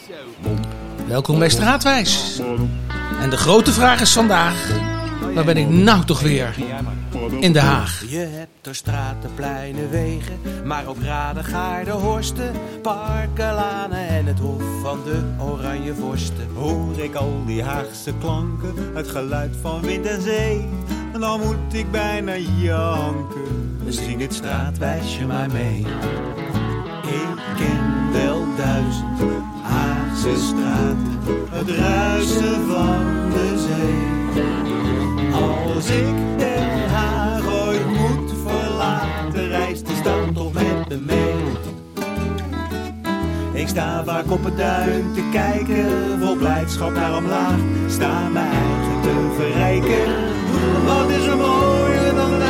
Welkom bij Straatwijs. En de grote vraag is vandaag, waar ben ik nou toch weer? In Den Haag. Je hebt er straten, pleinen, wegen, maar ook raden, gaarden, horsten, parken, lanen en het hof van de oranje vorsten. Hoor ik al die Haagse klanken, het geluid van wind en zee, en dan moet ik bijna janken. Zing het straatwijsje maar mee. Ik ken wel 1000 Haagse straten, het ruisen van de zee. Als ik Den Haag ooit moet verlaten, reist die stad toch met me mee. Ik sta vaak op het duin te kijken, vol blijdschap naar omlaag. Sta mijn eigen te verrijken, wat is er mooier dan Den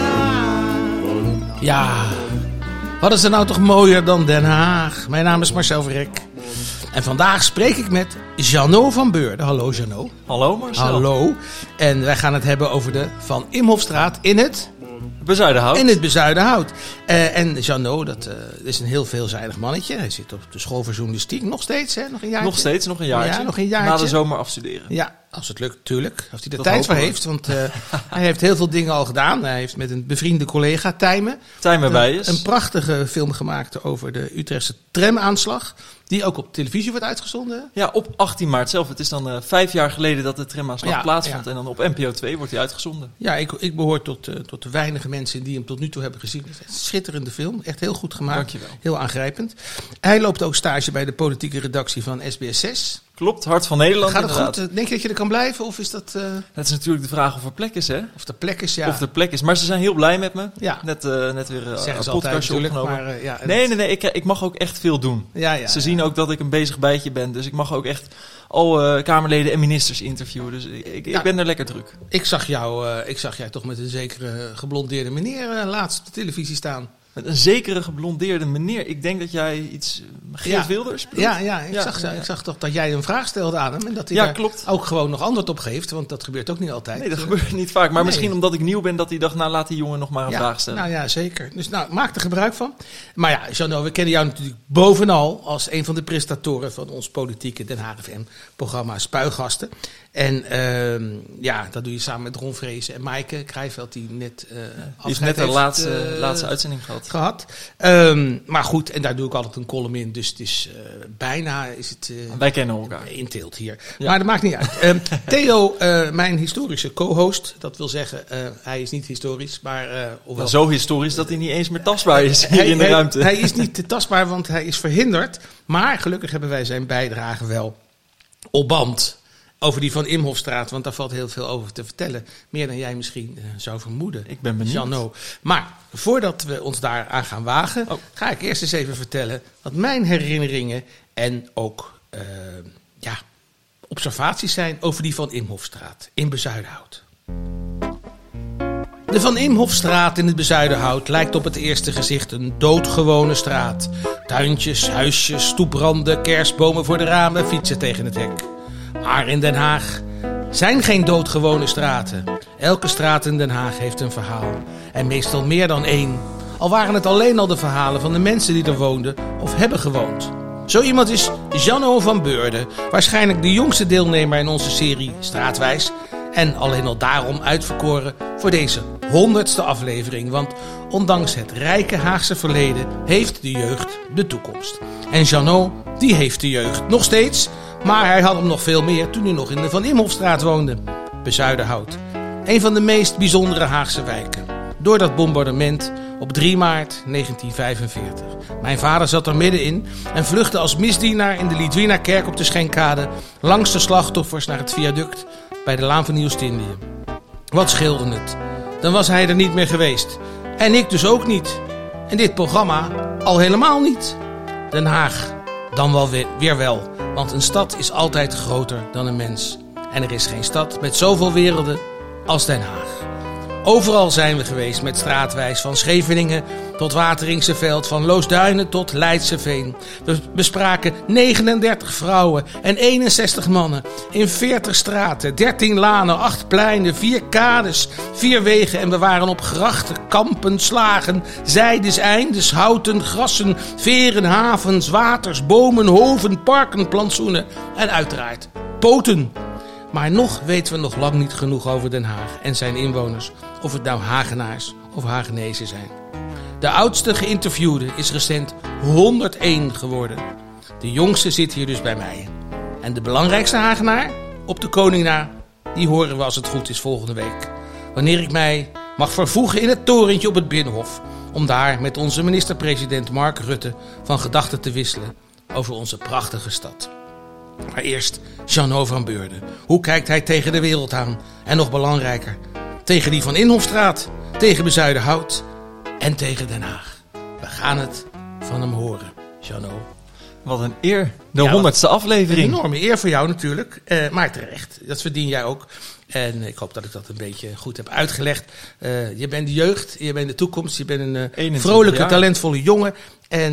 Haag? Ja, wat is er nou toch mooier dan Den Haag? Mijn naam is Marcel Verrek. En vandaag spreek ik met Jeannot van Beurden. Hallo Jeannot. Hallo Marcel. Hallo. En wij gaan het hebben over de Van Imhofstraat in het Bezuidenhout. In het Bezuidenhout. En Jeannot, dat is een heel veelzijdig mannetje. Hij zit op de school voor journalistiek. Nog steeds, hè? Nog een jaartje? Nog steeds, nog een jaartje. Ja, nog een jaartje. Na de zomer afstuderen. Ja, als het lukt, tuurlijk. Als hij er Dat tijd voor hopen we. heeft. Want hij heeft heel veel dingen al gedaan. Hij heeft met een bevriende collega, Tijmen, Bij is. een prachtige film gemaakt over de Utrechtse tramaanslag. Die ook op televisie wordt uitgezonden. Ja, op 18 maart zelf. Het is dan 5 jaar geleden dat de tramaanslag plaatsvond. Ja. En dan op NPO 2 wordt hij uitgezonden. Ja, ik behoor tot de weinige mensen die hem tot nu toe hebben gezien. Het is een schitterende film. Echt heel goed gemaakt. Dankjewel. Heel aangrijpend. Hij loopt ook stage bij de politieke redactie van SBS 6. Klopt, Hart van Nederland Gaat het inderdaad. goed? Denk je dat je er kan blijven? Of is dat... Het is natuurlijk de vraag of er plek is, hè? of er plek is, ja. Of er plek is. Maar ze zijn heel blij met me. Ja. Net weer Zeggen een ze altijd podcastje natuurlijk. opgenomen. Maar, Nee. Ik mag ook echt veel doen. Ja, Ze zien ook dat ik een bezig bijtje ben. Dus ik mag ook echt al Kamerleden en ministers interviewen. Dus ik ben er lekker druk. Ik zag jou toch met een zekere geblondeerde meneer laatst op de televisie staan. Met een zekere geblondeerde meneer. Ik denk dat jij iets... Geert Wilders bedoelt? Ja, ik zag toch dat jij een vraag stelde aan hem. En dat hij daar klopt. ook gewoon nog antwoord op geeft. Want dat gebeurt ook niet altijd. Nee, dat gebeurt niet vaak. Maar Nee. misschien omdat ik nieuw ben, dat hij dacht, nou laat die jongen nog maar een vraag stellen. Nou ja, zeker. Dus maak er gebruik van. Maar ja, Jeannot, we kennen jou natuurlijk bovenal als een van de presentatoren van ons politieke Den Haag FM-programma Spuigasten. En dat doe je samen met Ron Vrezen en Maaike Krijveld, die net Die is net de laatste uitzending gehad. Maar goed, en daar doe ik altijd een column in. Dus het is bijna is het... Wij kennen elkaar. Inteelt hier. Ja. Maar dat maakt niet uit. Theo, mijn historische co-host, dat wil zeggen, hij is niet historisch, maar... Wel zo historisch dat hij niet eens meer tastbaar is hier in de ruimte. Hij is niet te tastbaar, want hij is verhinderd. Maar gelukkig hebben wij zijn bijdrage wel op band. Over die Van Imhofstraat, want daar valt heel veel over te vertellen. Meer dan jij misschien zou vermoeden. Ik ben benieuwd. Jeannot. Maar voordat we ons daar aan gaan wagen, ga ik eerst eens even vertellen wat mijn herinneringen en ook observaties zijn over die Van Imhofstraat in Bezuidenhout. De Van Imhofstraat in het Bezuidenhout lijkt op het eerste gezicht een doodgewone straat. Tuintjes, huisjes, stoepranden, kerstbomen voor de ramen, fietsen tegen het hek. Maar in Den Haag zijn geen doodgewone straten. Elke straat in Den Haag heeft een verhaal. En meestal meer dan één. Al waren het alleen al de verhalen van de mensen die er woonden of hebben gewoond. Zo iemand is Jeannot van Beurden. Waarschijnlijk de jongste deelnemer in onze serie Straatwijs. En alleen al daarom uitverkoren voor deze 100ste aflevering. Want ondanks het rijke Haagse verleden heeft de jeugd de toekomst. En Jeannot, die heeft de jeugd nog steeds. Maar hij had hem nog veel meer toen hij nog in de Van Imhofstraat woonde. Bezuidenhout. Een van de meest bijzondere Haagse wijken. Door dat bombardement op 3 maart 1945. Mijn vader zat er middenin en vluchtte als misdienaar in de Lidwina-kerk op de Schenkkade langs de slachtoffers naar het viaduct bij de Laan van Nieuw-Indië. Wat scheelde het? Dan was hij er niet meer geweest. En ik dus ook niet. En dit programma al helemaal niet. Den Haag, dan wel weer wel. Want een stad is altijd groter dan een mens. En er is geen stad met zoveel werelden als Den Haag. Overal zijn we geweest met straatwijs, van Scheveningen tot Wateringse Veld, van Loosduinen tot Leidseveen. We bespraken 39 vrouwen en 61 mannen in 40 straten, 13 lanen, 8 pleinen, 4 kades, 4 wegen en we waren op grachten, kampen, slagen, zijdes, eindes, houten, grassen, veren, havens, waters, bomen, hoven, parken, plantsoenen en uiteraard poten. Maar nog weten we nog lang niet genoeg over Den Haag en zijn inwoners. Of het nou Hagenaars of Hagenezen zijn. De oudste geïnterviewde is recent 101 geworden. De jongste zit hier dus bij mij. En de belangrijkste Hagenaar, op de koning na, die horen we als het goed is volgende week. Wanneer ik mij mag vervoegen in het torentje op het Binnenhof. Om daar met onze minister-president Mark Rutte van gedachten te wisselen over onze prachtige stad. Maar eerst Jeannot van Beurden. Hoe kijkt hij tegen de wereld aan? En nog belangrijker, tegen die van Inhofstraat, tegen Bezuidenhout en tegen Den Haag. We gaan het van hem horen, Jeannot. Wat een eer. De 100ste aflevering. Een enorme eer voor jou natuurlijk, maar terecht. Dat verdien jij ook. En ik hoop dat ik dat een beetje goed heb uitgelegd. Je bent de jeugd, je bent de toekomst, je bent een vrolijke, talentvolle jongen. En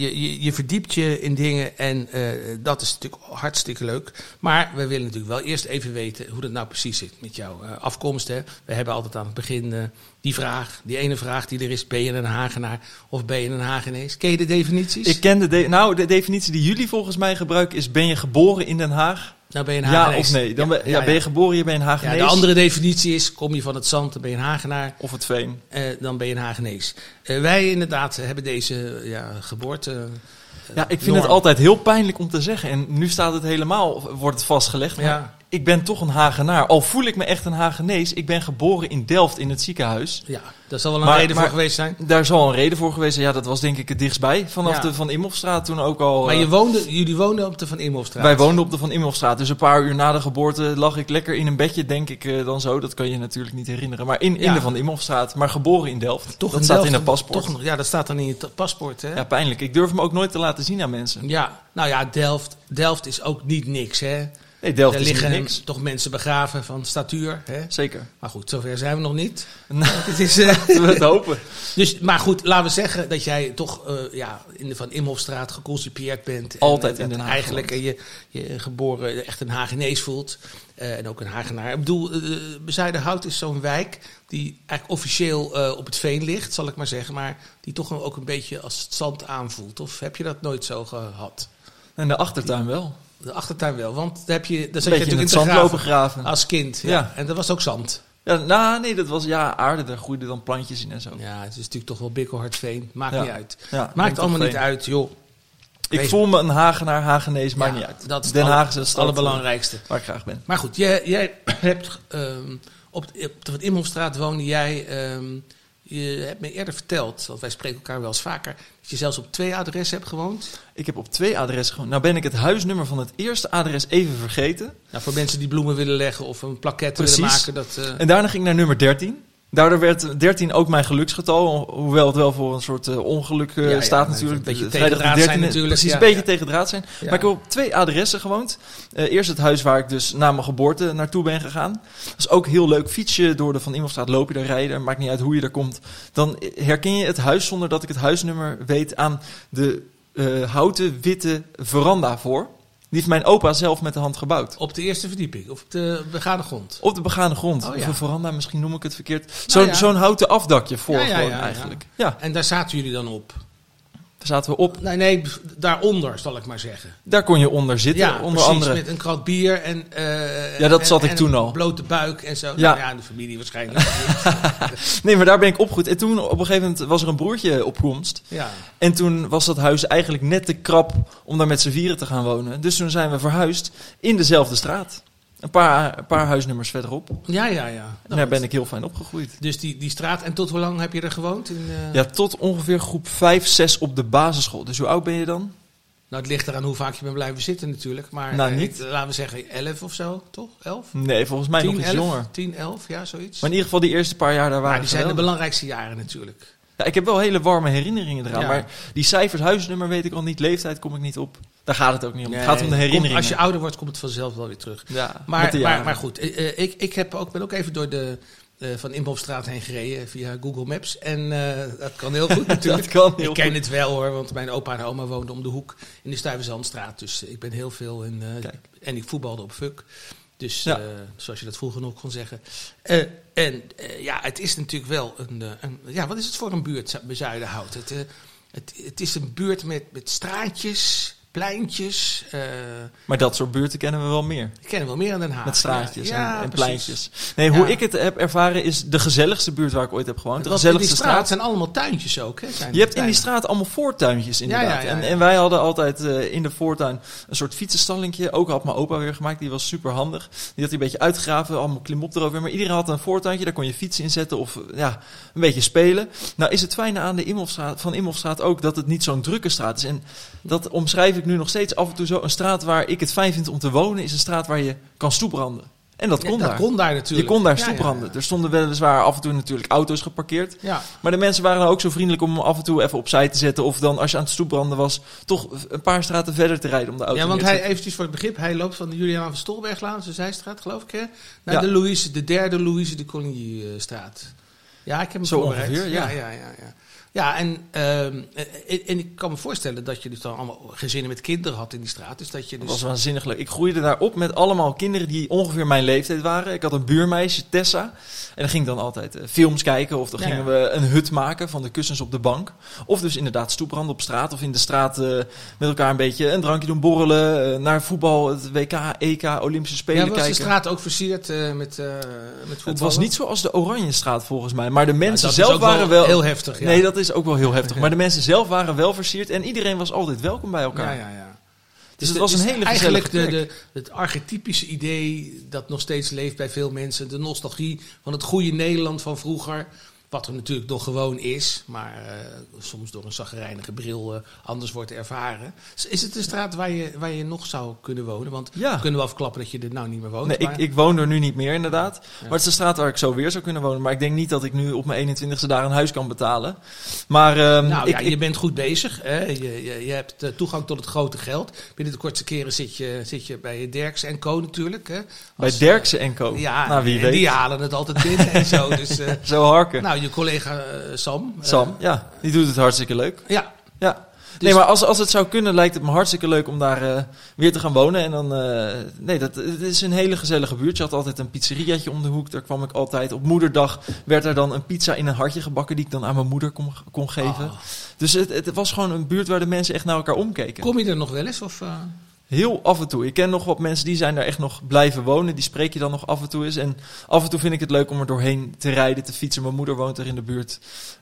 je verdiept je in dingen en dat is natuurlijk hartstikke leuk. Maar we willen natuurlijk wel eerst even weten hoe dat nou precies zit met jouw afkomst. Hè. We hebben altijd aan het begin die ene vraag die er is. Ben je een Hagenaar of ben je een Hagenees? Ken je de definities? Ik ken de definitie die jullie volgens mij gebruiken is: ben je geboren in Den Haag? Nou ben je een Hagenees. Ja of nee? Dan ben je geboren, je bent een Hagenees. Ja, de andere definitie is, kom je van het zand, dan ben je een Hagenaar. Of het veen. Dan ben je een Hagenees. Wij inderdaad hebben deze geboorte... ik vind het altijd heel pijnlijk om te zeggen. En nu staat het helemaal, wordt het vastgelegd. Maar Ja. Ik ben toch een Hagenaar. Al voel ik me echt een Hagenees. Ik ben geboren in Delft in het ziekenhuis. Ja, daar zal wel een reden voor geweest zijn. Daar zal een reden voor geweest zijn. Ja, dat was denk ik het dichtstbij. Vanaf de Van Imhoffstraat toen ook al. Maar jullie woonden op de Van Imhoffstraat? Wij woonden op de Van Imhoffstraat. Dus een paar uur na de geboorte lag ik lekker in een bedje, denk ik dan zo. Dat kan je natuurlijk niet herinneren. Maar in de Van Imhoffstraat. Maar geboren in Delft. Toch dat staat in een paspoort. Toch, ja, dat staat dan in je paspoort. Hè? Ja, pijnlijk. Ik durf hem ook nooit te laten zien aan mensen. Ja, nou ja, Delft is ook niet niks, hè? Nee, Delft er is liggen niks. Toch mensen begraven van statuur. Hè? Zeker. Maar goed, zover zijn we nog niet. Nou, het is, we het hopen. Dus, maar goed, laten we zeggen dat jij toch in de Van Imhoffstraat geconcipieerd bent. Altijd in Den Haag. Eigenlijk je geboren echt een Hagenees voelt. En ook een Hagenaar. Ik bedoel, Bezuidenhout is zo'n wijk die eigenlijk officieel op het veen ligt, zal ik maar zeggen. Maar die toch ook een beetje als het zand aanvoelt. Of heb je dat nooit zo gehad? En de achtertuin wel. De achtertuin wel, want daar zat je Beetje natuurlijk in in het zand lopen graven. Als kind, Ja. En dat was ook zand. Ja, nee, dat was aarde. Daar groeiden dan plantjes in en zo. Ja, het is natuurlijk toch wel bikkelhard veen. Maakt niet uit. Ja, Maakt allemaal niet uit, joh. Ik voel me een Hagenaar, Hagenees, maakt niet uit. Dat is Den Haag is het allerbelangrijkste. Waar ik graag ben. Maar goed, jij hebt op de Van Imhoffstraat woonde jij... je hebt me eerder verteld, want wij spreken elkaar wel eens vaker... dat je zelfs op 2 adressen hebt gewoond. Ik heb op 2 adressen gewoond. Nou ben ik het huisnummer van het eerste adres even vergeten. Nou, voor mensen die bloemen willen leggen of een plaquette willen maken. En daarna ging ik naar nummer 13. Daardoor werd 13 ook mijn geluksgetal. Hoewel het wel voor een soort ongeluk staat natuurlijk. Een beetje tegendraad zijn natuurlijk. Precies, een beetje tegendraad zijn. Ja. Maar ik heb op 2 adressen gewoond. Eerst het huis waar ik dus na mijn geboorte naartoe ben gegaan. Dat is ook heel leuk. Fiets je door de Van Imhoffstraat, loop je daar rijden. Maakt niet uit hoe je er komt. Dan herken je het huis zonder dat ik het huisnummer weet aan de houten witte veranda voor. Die heeft mijn opa zelf met de hand gebouwd. Op de eerste verdieping? Of op de begane grond? Op de begane grond. Oh, ja. Of een veranda, misschien noem ik het verkeerd. Nou, Zo'n houten afdakje voor gewoon ja. eigenlijk. Ja. En daar zaten jullie dan op? Daar zaten we op. Nee, daaronder zal ik maar zeggen. Daar kon je onder zitten, Ja, onder precies, andere. Met een krat bier en... dat zat ik toen al. Een blote buik en zo. Ja. Nou ja, de familie waarschijnlijk. Nee, maar daar ben ik opgegroeid. En toen op een gegeven moment was er een broertje op komst. Ja. En toen was dat huis eigenlijk net te krap om daar met z'n vieren te gaan wonen. Dus toen zijn we verhuisd in dezelfde straat. Een paar huisnummers verderop. Ja. En daar ben ik heel fijn opgegroeid. Dus die straat. En tot hoe lang heb je er gewoond? Ja, tot ongeveer groep 5, 6 op de basisschool. Dus hoe oud ben je dan? Nou, het ligt eraan hoe vaak je bent blijven zitten natuurlijk. Maar Nou, niet. laten we zeggen 11 of zo, toch? 11? Nee, volgens mij 10, nog iets 11, jonger. 10, 11, ja, zoiets. Maar in ieder geval die eerste paar jaar daar waren Maar die zijn de geweldig. belangrijkste jaren natuurlijk. Ja, ik heb wel hele warme herinneringen eraan. Ja. Maar die cijfers, huisnummer weet ik al niet. Leeftijd kom ik niet op. Daar gaat het ook niet om. Het gaat om de herinneringen. Als je ouder wordt, komt het vanzelf wel weer terug. Ja, met de Maar jaren. goed, ik ben ook even door de van Imhofstraat heen gereden via Google Maps. En dat kan heel goed natuurlijk. Ik ken het wel hoor, want mijn opa en oma woonden om de hoek in de Stuyvesantstraat. Dus ik ben heel veel en ik voetbalde op Fuk. Dus zoals je dat vroeger nog kon zeggen. Het is natuurlijk wel wat is het voor een buurt, Bezuidenhout? Het is een buurt met straatjes, pleintjes. Maar dat soort buurten kennen we wel meer. Ik ken wel meer in Den Haag. Met straatjes en pleintjes. Nee, hoe ik het heb ervaren is de gezelligste buurt waar ik ooit heb gewoond. De gezelligste straat zijn allemaal tuintjes ook. Hè? Je hebt in die straat allemaal voortuintjes inderdaad. En wij hadden altijd in de voortuin een soort fietsenstallingje. Ook had mijn opa weer gemaakt. Die was super handig. Die had hij een beetje uitgegraven. Allemaal klimop erover. Maar iedereen had een voortuintje. Daar kon je fietsen in zetten of een beetje spelen. Nou is het fijne aan de Imhofstraat ook dat het niet zo'n drukke straat is. En dat omschrijf ik nu nog steeds af en toe zo. Een straat waar ik het fijn vind om te wonen is een straat waar je kan stoepranden. En dat kon daar. Dat kon daar natuurlijk. Je kon daar stoepranden. Er stonden weliswaar af en toe natuurlijk auto's geparkeerd. Ja. Maar de mensen waren dan ook zo vriendelijk om hem af en toe even opzij te zetten. Of dan als je aan het stoepranden was, toch een paar straten verder te rijden om de auto want hij, eventjes voor het begrip, hij loopt van de Juliaan van Stolberglaan, de zijstraat geloof ik, hè, naar de derde Louise de Coligny-straat. Ja, ik heb hem zo voorbereid. Ongeveer, ja. Ja, en ik kan me voorstellen dat je dus dan allemaal gezinnen met kinderen had in die straat. Dus dat je dus... Dat was waanzinnig leuk. Ik groeide daar op met allemaal kinderen die ongeveer mijn leeftijd waren. Ik had een buurmeisje, Tessa. En dan ging ik dan altijd films kijken. Of dan gingen we een hut maken van de kussens op de bank. Of dus inderdaad stoepranden op straat. Of in de straat met elkaar een beetje een drankje doen borrelen. Naar voetbal, het WK, EK, Olympische Spelen kijken. Was de straat ook versierd met voetbal? Het was niet zoals de Oranjestraat volgens mij. Maar de mensen zelf waren wel... heel heftig, ja. Nee, dat is ook wel heel heftig. Maar de mensen zelf waren wel versierd. En iedereen was altijd welkom bij elkaar. Ja. Dus het was een hele gezellige eigenlijk het archetypische idee dat nog steeds leeft bij veel mensen. De nostalgie van het goede Nederland van vroeger. Wat er natuurlijk nog gewoon is, maar soms door een chagrijnige bril anders wordt ervaren. Is het een straat waar je nog zou kunnen wonen? Want we kunnen wel verklappen dat je er nou niet meer woont. Nee, maar... ik woon er nu niet meer inderdaad. Ja. Maar het is een straat waar ik zo weer zou kunnen wonen. Maar ik denk niet dat ik nu op mijn 21ste daar een huis kan betalen. Maar je bent goed bezig. Hè? Je hebt toegang tot het grote geld. Binnen de kortste keren zit je bij Derksen & Co natuurlijk. Hè? Bij Derksen & Co? Ja, nou, wie weet. Die halen het altijd binnen en zo. Dus, zo harken. Nou, je collega Sam. Die doet het hartstikke leuk. Ja. Dus nee, maar als het zou kunnen, lijkt het me hartstikke leuk om daar weer te gaan wonen. En dan, het is een hele gezellige buurt. Je had altijd een pizzeriaatje om de hoek. Daar kwam ik altijd. Op moederdag werd er dan een pizza in een hartje gebakken die ik dan aan mijn moeder kon geven. Oh. Dus het was gewoon een buurt waar de mensen echt naar elkaar omkeken. Kom je er nog wel eens? Of... Heel af en toe. Ik ken nog wat mensen die zijn daar echt nog blijven wonen. Die spreek je dan nog af en toe eens. En af en toe vind ik het leuk om er doorheen te rijden, te fietsen. Mijn moeder woont er in de buurt.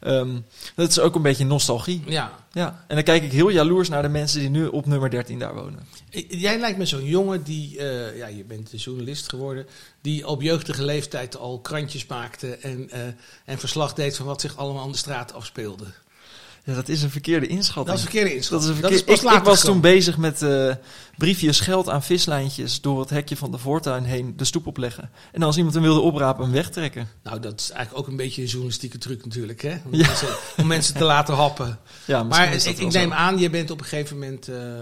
Dat is ook een beetje nostalgie. Ja. En dan kijk ik heel jaloers naar de mensen die nu op nummer 13 daar wonen. Jij lijkt me zo'n jongen die, je bent een journalist geworden, die op jeugdige leeftijd al krantjes maakte en verslag deed van wat zich allemaal aan de straat afspeelde. Ja, dat is een verkeerde inschatting. Dat is een verkeerde inschatting. Ik was toen bezig met briefjes geld aan vislijntjes door het hekje van de voortuin heen de stoep opleggen. En als iemand hem wilde oprapen, hem wegtrekken. Nou, dat is eigenlijk ook een beetje een journalistieke truc natuurlijk, hè? Om mensen te laten happen. Ja, maar ik neem aan, je bent op een gegeven moment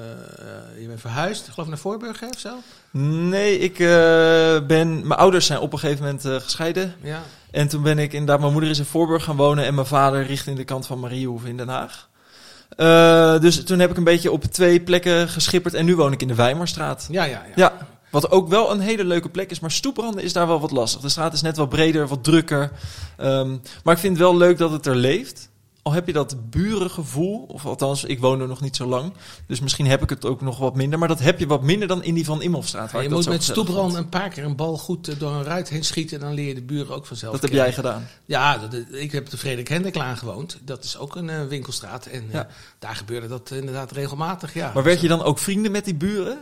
je bent verhuisd, geloof ik naar Voorburg of zo? Nee, mijn ouders zijn op een gegeven moment gescheiden. Ja. En toen ben ik inderdaad, mijn moeder is in Voorburg gaan wonen en mijn vader richting de kant van Mariehoeve in Den Haag. Dus toen heb ik een beetje op 2 plekken geschipperd en nu woon ik in de Weimarstraat. Ja. Wat ook wel een hele leuke plek is, maar stoepranden is daar wel wat lastig. De straat is net wat breder, wat drukker. Maar ik vind het wel leuk dat het er leeft. Al heb je dat burengevoel, of althans, ik woon er nog niet zo lang. Dus misschien heb ik het ook nog wat minder. Maar dat heb je wat minder dan in die Van Imhofstraat. Je moet met stoepranden een paar keer een bal goed door een ruit heen schieten. En dan leer je de buren ook vanzelf Dat heb jij gedaan? Ja, ik heb de Frederik Hendriklaan gewoond. Dat is ook een winkelstraat. En daar gebeurde dat inderdaad regelmatig, ja. Maar werd je dan ook vrienden met die buren?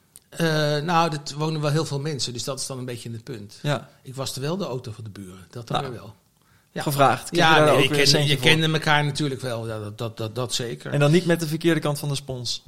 Er wonen wel heel veel mensen. Dus dat is dan een beetje het punt. Ja. Ik waste wel de auto van de buren. Dat dan weer wel. Ja. Gevraagd. Je kende elkaar natuurlijk wel, dat zeker. En dan niet met de verkeerde kant van de spons?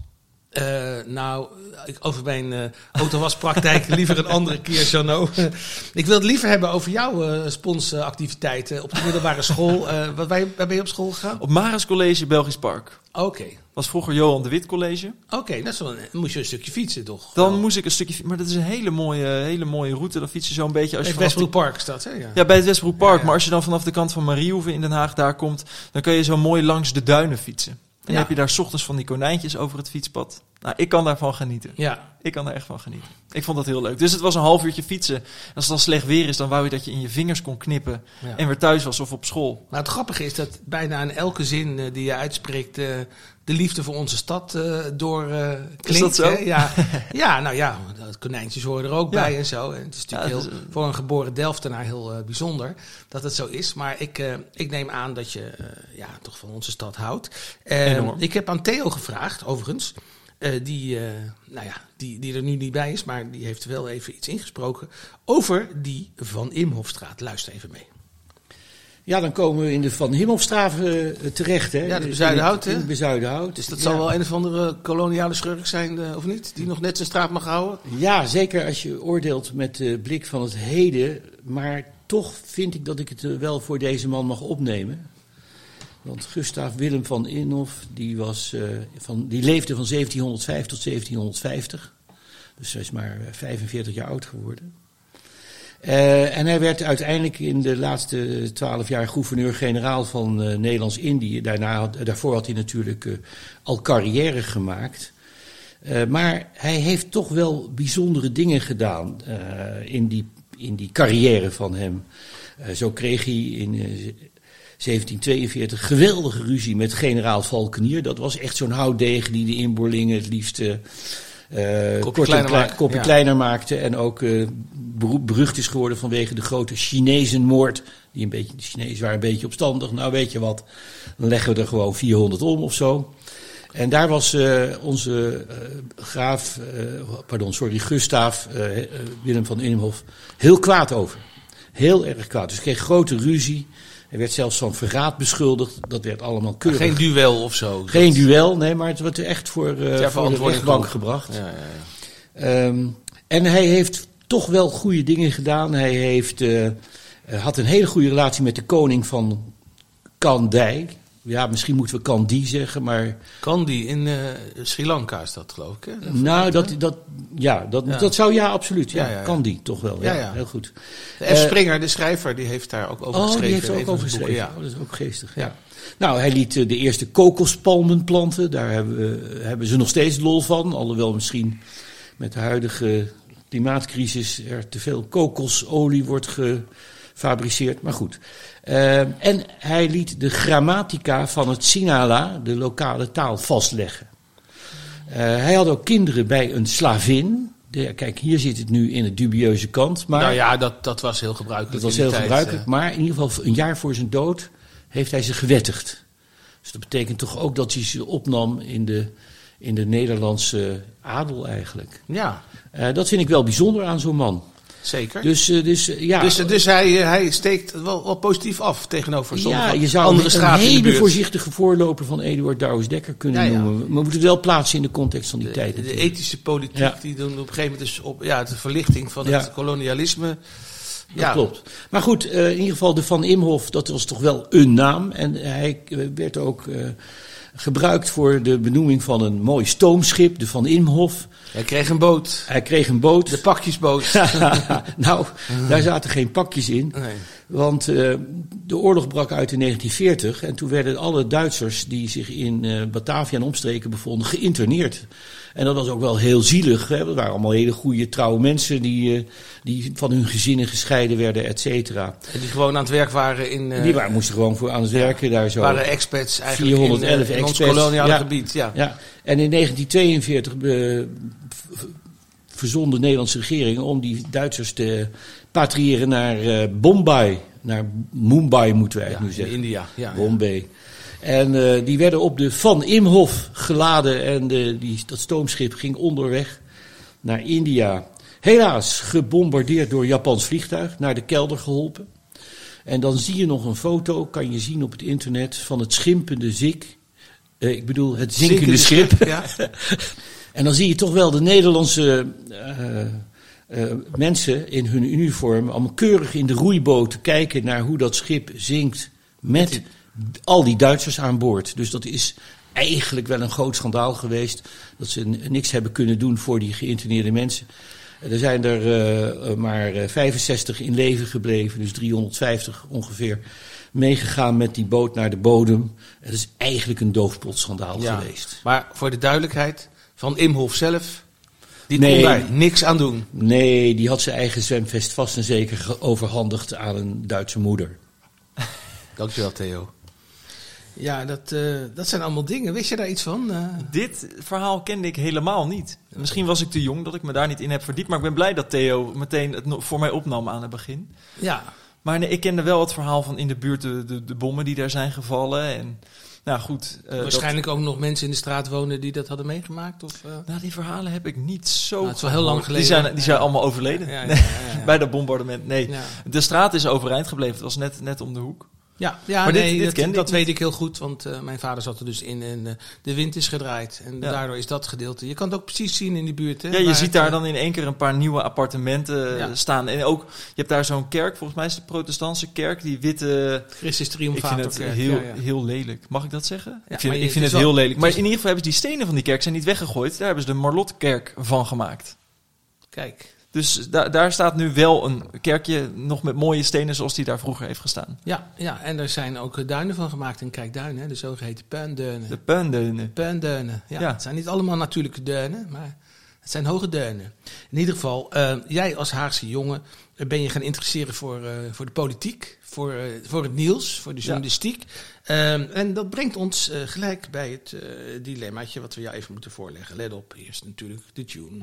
Over mijn autowaspraktijk liever een andere keer, Jeannot. Ik wil het liever hebben over jouw sponsactiviteiten op de middelbare school. Waar ben je op school gegaan? Op Maris College Belgisch Park. Oké. Was vroeger Johan de Wit College. Oké, dan moest je een stukje fietsen, toch? Dan moest ik een stukje fietsen. Maar dat is een hele mooie route. Dan fiets je zo'n beetje... Als je bij het Westbroek Park staat, hè? Ja, bij het Westbroek Park. Ja. Maar als je dan vanaf de kant van Mariehoeven in Den Haag daar komt, dan kan je zo mooi langs de duinen fietsen. En dan heb je daar 's ochtends van die konijntjes over het fietspad. Nou, ik kan daarvan genieten. Ja. Ik kan er echt van genieten. Ik vond dat heel leuk. Dus het was een half uurtje fietsen. Als het dan slecht weer is, dan wou je dat je in je vingers kon knippen. Ja. En weer thuis was of op school. Maar het grappige is dat bijna in elke zin die je uitspreekt... de liefde voor onze stad klinkt. Is dat zo? Hè? Ja, de konijntjes horen er ook bij en zo. En het is natuurlijk voor een geboren Delftenaar heel bijzonder dat het zo is. Maar ik neem aan dat je toch van onze stad houdt. Ik heb aan Theo gevraagd, overigens... die er nu niet bij is, maar die heeft wel even iets ingesproken over die Van Imhofstraat. Luister even mee. Ja, dan komen we in de Van Imhofstraat terecht. Hè? Ja, de Bezuidenhout, hè? In de Bezuidenhout. Dus dat zal wel een of andere koloniale schurk zijn, of niet? Die nog net zijn straat mag houden? Ja, zeker als je oordeelt met de blik van het heden. Maar toch vind ik dat ik het wel voor deze man mag opnemen. Want Gustav Willem van Imhoff, die leefde van 1705 tot 1750. Dus hij is maar 45 jaar oud geworden. En hij werd uiteindelijk in de laatste 12 jaar gouverneur-generaal van Nederlands-Indië. Daarvoor had hij natuurlijk al carrière gemaakt. Maar hij heeft toch wel bijzondere dingen gedaan in die carrière van hem. Zo kreeg hij in 1742 geweldige ruzie met generaal Valkenier. Dat was echt zo'n houtdegen die de inboorlingen het liefst kopje kleiner maakte. En ook berucht is geworden vanwege de grote Chinezenmoord. De Chinezen waren een beetje opstandig. Nou, weet je wat, dan leggen we er gewoon 400 om of zo. En daar was onze Gustav Willem van Imhoff heel kwaad over. Heel erg kwaad. Dus hij kreeg grote ruzie. Hij werd zelfs van verraad beschuldigd. Dat werd allemaal keurig. Geen duel of zo? Geen duel, nee, maar het werd echt voor de rechtbank gebracht. Ja. En hij heeft toch wel goede dingen gedaan. Hij had een hele goede relatie met de koning van Kandy. Ja, misschien moeten we Kandy zeggen, maar... Kandy in Sri Lanka is dat, geloof ik, hè? Nou, dat zou absoluut. Ja. Kandy toch wel. Ja. Heel goed. De F. Springer, de schrijver, die heeft daar ook over geschreven. Die heeft er ook over geschreven. Ja. Dat is ook geestig. Ja. Nou, hij liet de eerste kokospalmen planten. Daar hebben ze nog steeds lol van. Alhoewel misschien met de huidige klimaatcrisis er te veel kokosolie wordt gefabriceerd. Maar goed. En hij liet de grammatica van het Sinhala, de lokale taal, vastleggen. Hij had ook kinderen bij een slavin. Kijk, hier zit het nu in de dubieuze kant. Maar nou ja, dat was heel gebruikelijk. Dat was heel gebruikelijk, maar in ieder geval een jaar voor zijn dood heeft hij ze gewettigd. Dus dat betekent toch ook dat hij ze opnam in de Nederlandse adel eigenlijk. Ja. Dat vind ik wel bijzonder aan zo'n man. Zeker. Dus hij steekt wel positief af tegenover sommige je zou andere straten een in de buurt. hele voorzichtige voorloper van Eduard Douwes-Dekker kunnen noemen. Maar we moeten het wel plaatsen in de context van die tijd. De ethische politiek die doen op een gegeven moment dus op de verlichting van het kolonialisme. Dat klopt. Maar goed, in ieder geval de Van Imhoff, dat was toch wel een naam. En hij werd ook gebruikt voor de benoeming van een mooi stoomschip, de Van Imhoff. Hij kreeg een boot. De pakjesboot. Nou, daar zaten geen pakjes in. Nee. Want de oorlog brak uit in 1940. En toen werden alle Duitsers die zich in Batavia en omstreken bevonden geïnterneerd. En dat was ook wel heel zielig. Hè? Dat waren allemaal hele goede, trouwe mensen die van hun gezinnen gescheiden werden, et cetera. En die gewoon aan het werk waren moesten gewoon voor aan het werken daar zo. Waren expats eigenlijk 411 in ons koloniale gebied. Ja. En in 1942 verzon de Nederlandse regering om die Duitsers te patriëren naar Bombay. Naar Mumbai moeten wij het nu zeggen. In India. Ja, Bombay. En die werden op de Van Imhoff geladen en dat stoomschip ging onderweg naar India. Helaas gebombardeerd door Japans vliegtuig, naar de kelder geholpen. En dan zie je nog een foto, kan je zien op het internet, van het schimpende het zinkende schip. Ja. En dan zie je toch wel de Nederlandse mensen in hun uniform allemaal keurig in de roeiboot kijken naar hoe dat schip zinkt met al die Duitsers aan boord. Dus dat is eigenlijk wel een groot schandaal geweest dat ze niks hebben kunnen doen voor die geïnterneerde mensen. Er zijn er maar 65 in leven gebleven, dus 350 ongeveer meegegaan met die boot naar de bodem. Het is eigenlijk een doofpotschandaal geweest. Maar voor de duidelijkheid, Van Imhoff zelf, die kon daar niks aan doen. Nee, die had zijn eigen zwemvest vast en zeker overhandigd aan een Duitse moeder. Dankjewel, Theo. Ja, dat zijn allemaal dingen. Wist je daar iets van? Dit verhaal kende ik helemaal niet. Misschien was ik te jong dat ik me daar niet in heb verdiept. Maar ik ben blij dat Theo meteen het voor mij opnam aan het begin. Ja. Maar nee, ik kende wel het verhaal van in de buurt de bommen die daar zijn gevallen. En nou goed. Waarschijnlijk ook nog mensen in de straat wonen die dat hadden meegemaakt? Of, Nou, die verhalen heb ik niet zo. Nou, het is wel heel lang geleden. Die zijn allemaal overleden. Ja. Bij dat bombardement. Nee, Ja. De straat is overeind gebleven. Het was net om de hoek. Ja, maar dat weet ik heel goed, want mijn vader zat er dus in en de wind is gedraaid. En daardoor is dat gedeelte. Je kan het ook precies zien in die buurt. Hè, ja, je ziet daar dan in één keer een paar nieuwe appartementen staan. En ook, je hebt daar zo'n kerk, volgens mij is het de protestantse kerk, die witte... Christus Triumfator. Ik vind het heel lelijk. Mag ik dat zeggen? Ja, ik vind het heel lelijk. Maar in ieder geval hebben ze die stenen van die kerk zijn niet weggegooid. Daar hebben ze de Marlottekerk van gemaakt. Kijk. Dus daar staat nu wel een kerkje nog met mooie stenen zoals die daar vroeger heeft gestaan. Ja, en er zijn ook duinen van gemaakt in Kijkduin, hè, de zogeheten puindeunen. De puindeunen. Puindeunen, ja. Het zijn niet allemaal natuurlijke deunen, maar het zijn hoge deunen. In ieder geval, jij als Haagse jongen ben je gaan interesseren voor de politiek, voor het nieuws, voor de journalistiek. En dat brengt ons gelijk bij het dilemmaatje wat we jou even moeten voorleggen. Let op, eerst natuurlijk de tune.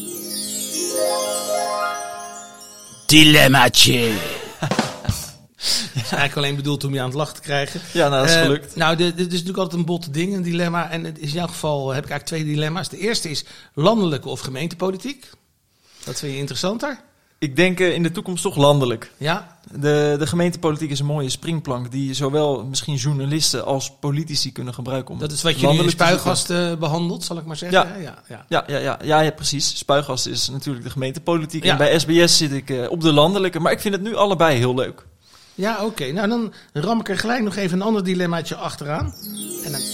Dilemmaatje. Het is eigenlijk alleen bedoeld om je aan het lachen te krijgen. Ja, nou, dat is gelukt. Dit is natuurlijk altijd een bot ding, een dilemma. En in jouw geval heb ik eigenlijk 2 dilemma's. De eerste is landelijke of gemeentepolitiek. Wat vind je interessanter? Ik denk in de toekomst toch landelijk. Ja? De gemeentepolitiek is een mooie springplank die zowel misschien journalisten als politici kunnen gebruiken. Om dat is wat je nu in Spuiggast behandelt, zal ik maar zeggen. Ja, precies. Spuiggast is natuurlijk de gemeentepolitiek. Ja. En bij SBS zit ik op de landelijke. Maar ik vind het nu allebei heel leuk. Ja, oké. Nou, dan ram ik er gelijk nog even een ander dilemmaatje achteraan. En dan...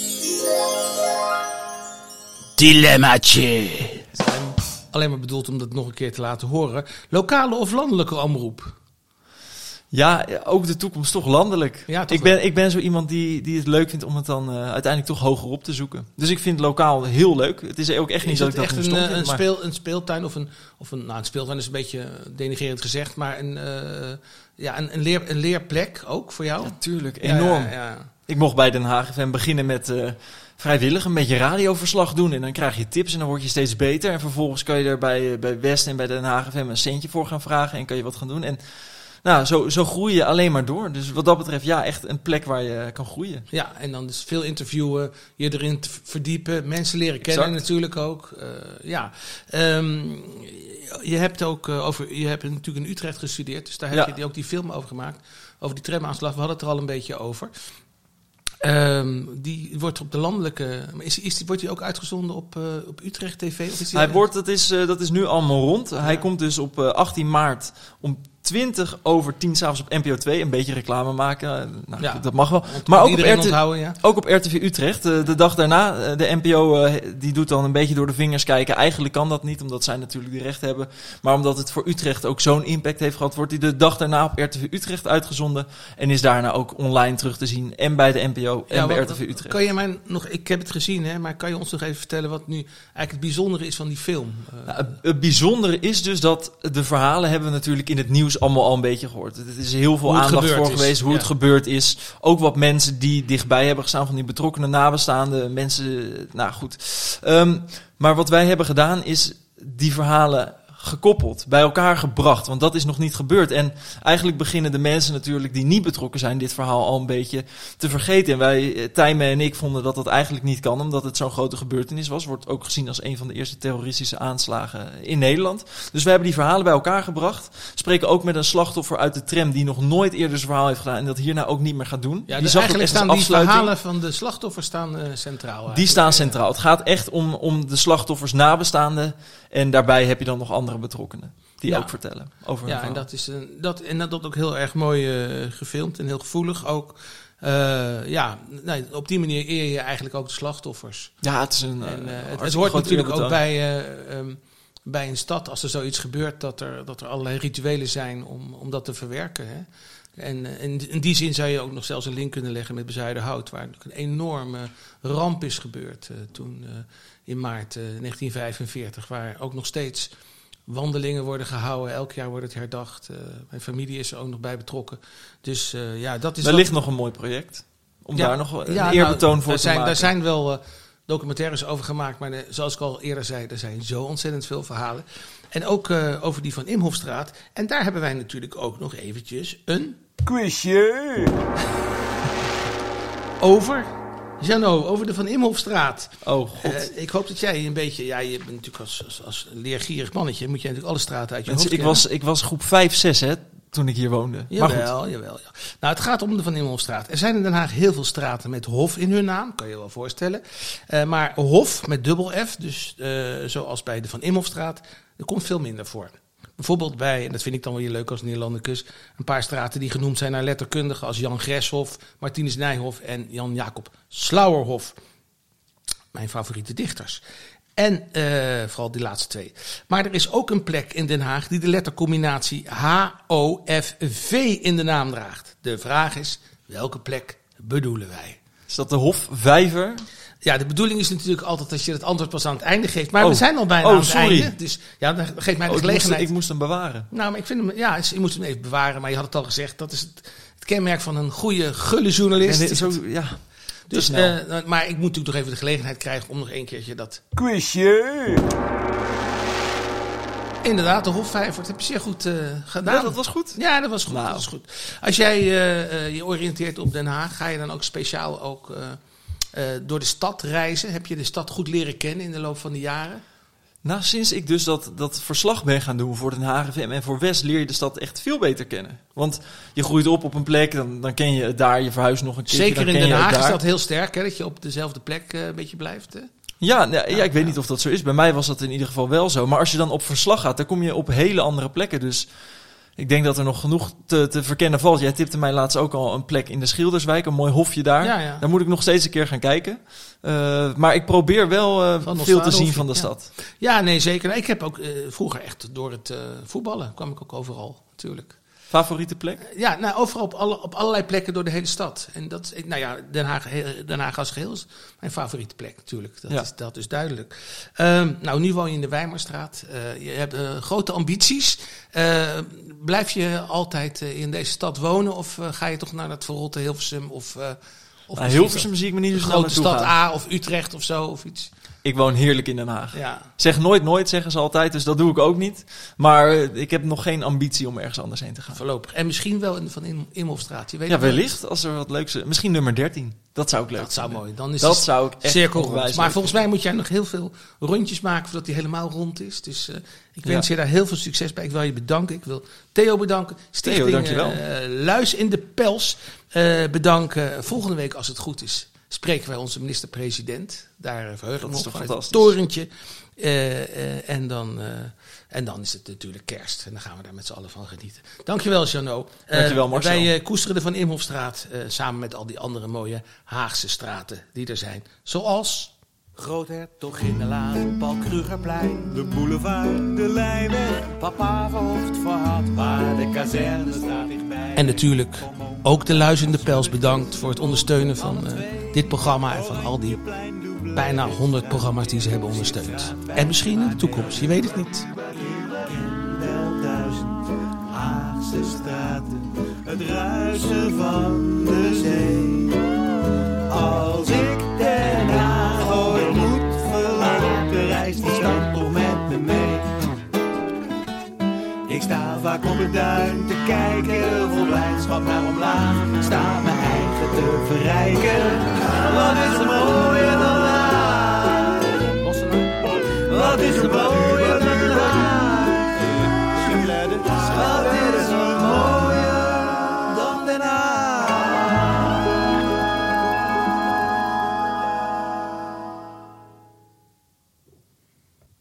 Dilemmaatje. Alleen maar bedoeld om dat nog een keer te laten horen. Lokale of landelijke omroep? Ja, ook de toekomst toch landelijk. Ja, toch ik ben zo iemand die het leuk vindt om het dan uiteindelijk toch hoger op te zoeken. Dus ik vind lokaal heel leuk. Het is ook echt niet zo dat ik dat echt een speeltuin of een speeltuin is een beetje denigrerend gezegd, maar een leerplek ook voor jou? Natuurlijk, enorm. Ja. Ik mocht bij Den Haag FM beginnen met vrijwillig een beetje radioverslag doen. En dan krijg je tips en dan word je steeds beter. En vervolgens kan je er bij West en bij Den Haag FM een centje voor gaan vragen en kan je wat gaan doen. En nou, zo groei je alleen maar door. Dus wat dat betreft, echt een plek waar je kan groeien. Ja, en dan dus veel interviewen, je erin te verdiepen, mensen leren kennen natuurlijk ook. Je hebt ook je hebt natuurlijk in Utrecht gestudeerd, dus daar heb je ook die film over gemaakt. Over die tramaanslag, we hadden het er al een beetje over. Die wordt op de landelijke... Wordt die ook uitgezonden op Utrecht TV? Of is dat is nu allemaal rond. Ja. Hij komt dus op 18 maart om 20:10 s'avonds op NPO 2. Een beetje reclame maken. Goed, dat mag wel. Maar ook op RTV Utrecht. De dag daarna. De NPO die doet dan een beetje door de vingers kijken. Eigenlijk kan dat niet, omdat zij natuurlijk de rechten hebben. Maar omdat het voor Utrecht ook zo'n impact heeft gehad, wordt hij de dag daarna op RTV Utrecht uitgezonden. En is daarna ook online terug te zien. En bij de NPO en bij RTV Utrecht. Kan je mij nog... Ik heb het gezien, hè, maar kan je ons nog even vertellen wat nu eigenlijk het bijzondere is van die film? Het bijzondere is dus dat de verhalen hebben we natuurlijk in het nieuws allemaal al een beetje gehoord. Het is heel veel aandacht voor geweest, hoe het gebeurd is. Ook wat mensen die dichtbij hebben gestaan, van die betrokkenen nabestaanden, mensen, nou goed. Maar wat wij hebben gedaan is die verhalen gekoppeld, bij elkaar gebracht. Want dat is nog niet gebeurd. En eigenlijk beginnen de mensen natuurlijk die niet betrokken zijn dit verhaal al een beetje te vergeten. En wij, Tijmen en ik, vonden dat dat eigenlijk niet kan, omdat het zo'n grote gebeurtenis was. Wordt ook gezien als een van de eerste terroristische aanslagen in Nederland. Dus we hebben die verhalen bij elkaar gebracht. Spreken ook met een slachtoffer uit de tram die nog nooit eerder zijn verhaal heeft gedaan en dat hierna ook niet meer gaat doen. Ja, die dus zag eigenlijk het echt staan als die afsluiting. verhalen van de slachtoffers centraal. Die staan centraal. Het gaat echt om de slachtoffers, nabestaanden. En daarbij heb je dan nog andere betrokkenen die ook vertellen over hun en verhaal. dat ook heel erg mooi gefilmd en heel gevoelig ook. Op die manier eer je eigenlijk ook de slachtoffers. Ja, het is het hoort natuurlijk ook bij een stad, als er zoiets gebeurt, dat er allerlei rituelen zijn om dat te verwerken. Hè? En in die zin zou je ook nog zelfs een link kunnen leggen met Bezuidenhout, waar een enorme ramp is gebeurd toen in maart 1945, waar ook nog steeds wandelingen worden gehouden. Elk jaar wordt het herdacht. Mijn familie is er ook nog bij betrokken. Dus dat is... Er ligt nog een mooi project om daar nog een eerbetoon voor te maken. Daar zijn wel documentaires over gemaakt, maar zoals ik al eerder zei, er zijn zo ontzettend veel verhalen. En ook over die van Imhofstraat. En daar hebben wij natuurlijk ook nog eventjes een quizje over... Jano, over de Van Imhofstraat. Oh god. Ik hoop dat jij een beetje... Ja, je bent natuurlijk als leergierig mannetje, moet je natuurlijk alle straten uit je hoofd kennen. Ik was groep 5, 6 hè, toen ik hier woonde. Jawel. Ja. Nou, het gaat om de Van Imhofstraat. Er zijn in Den Haag heel veel straten met Hof in hun naam, kan je wel voorstellen. Maar Hof met dubbel F, dus zoals bij de Van Imhofstraat, er komt veel minder voor. Bijvoorbeeld bij, en dat vind ik dan wel weer leuk als Neerlandicus, een paar straten die genoemd zijn naar letterkundigen als Jan Greshof, Martinus Nijhoff en Jan Jacob Slauerhoff. Mijn favoriete dichters. En vooral die laatste twee. Maar er is ook een plek in Den Haag die de lettercombinatie H-O-F-V in de naam draagt. De vraag is, welke plek bedoelen wij? Is dat de Hofvijver? Ja, de bedoeling is natuurlijk altijd dat je het antwoord pas aan het einde geeft. Maar we zijn al bijna aan het einde. Dus ja, dan geef mij de gelegenheid. Ik moest hem bewaren. Nou, maar ik vind hem, je moest hem even bewaren. Maar je had het al gezegd, dat is het kenmerk van een goede, gulle journalist. Dus, maar ik moet natuurlijk nog even de gelegenheid krijgen om nog een keertje dat quizje. Inderdaad, de Hofvijver, dat heb je zeer goed gedaan. Ja, dat was goed. Ja, dat was goed. Nou. Dat was goed. Als jij je oriënteert op Den Haag, ga je dan ook speciaal door de stad reizen? Heb je de stad goed leren kennen in de loop van de jaren? Nou, sinds ik dus dat verslag ben gaan doen voor Den Haag FM en voor West, leer je de stad echt veel beter kennen. Want je groeit op een plek, dan ken je het daar, je verhuist nog een keer. Zeker in Den Haag is dat heel sterk, hè, dat je op dezelfde plek een beetje blijft. Hè? Ja, ik weet niet of dat zo is. Bij mij was dat in ieder geval wel zo. Maar als je dan op verslag gaat, dan kom je op hele andere plekken. Dus ik denk dat er nog genoeg te verkennen valt. Jij tipte mij laatst ook al een plek in de Schilderswijk, een mooi hofje daar. Ja. Daar moet ik nog steeds een keer gaan kijken. Maar ik probeer wel veel te zien van de stad. Ja, nee, zeker. Ik heb ook vroeger echt door het voetballen kwam ik ook overal, natuurlijk. Favoriete plek? Ja, nou, overal op allerlei plekken door de hele stad. En dat, Den Haag als geheel is mijn favoriete plek natuurlijk. Dat is duidelijk. Nu woon je in de Weimarstraat. Je hebt grote ambities. Blijf je altijd in deze stad wonen of ga je toch naar dat verrotte Hilversum of Hilversum zie ik me niet zo snel naartoe gaan. Stad A of Utrecht of zo of iets. Ik woon heerlijk in Den Haag. Ja. Zeg nooit, zeggen ze altijd, dus dat doe ik ook niet. Maar ik heb nog geen ambitie om ergens anders heen te gaan. Voorlopig. En misschien wel van Imhofstraat. Ja, wellicht, als er wat leuks is. Misschien nummer 13. Dat zou ik leuk vinden. Dat zou mooi. Dan is dat zou ik echt cirkel rond. Maar volgens mij moet jij nog heel veel rondjes maken voordat die helemaal rond is. Dus ik wens je daar heel veel succes bij. Ik wil je bedanken. Ik wil Theo bedanken. Stichting Theo, dankjewel. Luis in de Pels bedanken. Volgende week, als het goed is, spreken wij onze minister-president. Daar verheugen we ons op van het torentje. En dan is het natuurlijk kerst. En dan gaan we daar met z'n allen van genieten. Dankjewel, Jano. Dankjewel, Marcel. Wij koesteren de Van Imhofstraat samen met al die andere mooie Haagse straten die er zijn. Zoals Groothertoginnenlaan, Paul Krugerplein, de boulevard, de Leijweg, Papa Verhoofd Verhad, waar de kazerne staat dichtbij. En natuurlijk ook de Luis in de Pels bedankt voor het ondersteunen van dit programma en van al die bijna 100 programma's die ze hebben ondersteund. En misschien in de toekomst, je weet het niet. wel 1000 Haagse straten, het ruisen van de zee. Als ik Den Haag ooit moet verlaten, reist die stad toch met me mee. Ik sta vaak op het duin te kijken, vol blijdschap naar omlaag. Sta mijn eigen te verrijken. Wat is er mooier dan daar? Wat is er mooier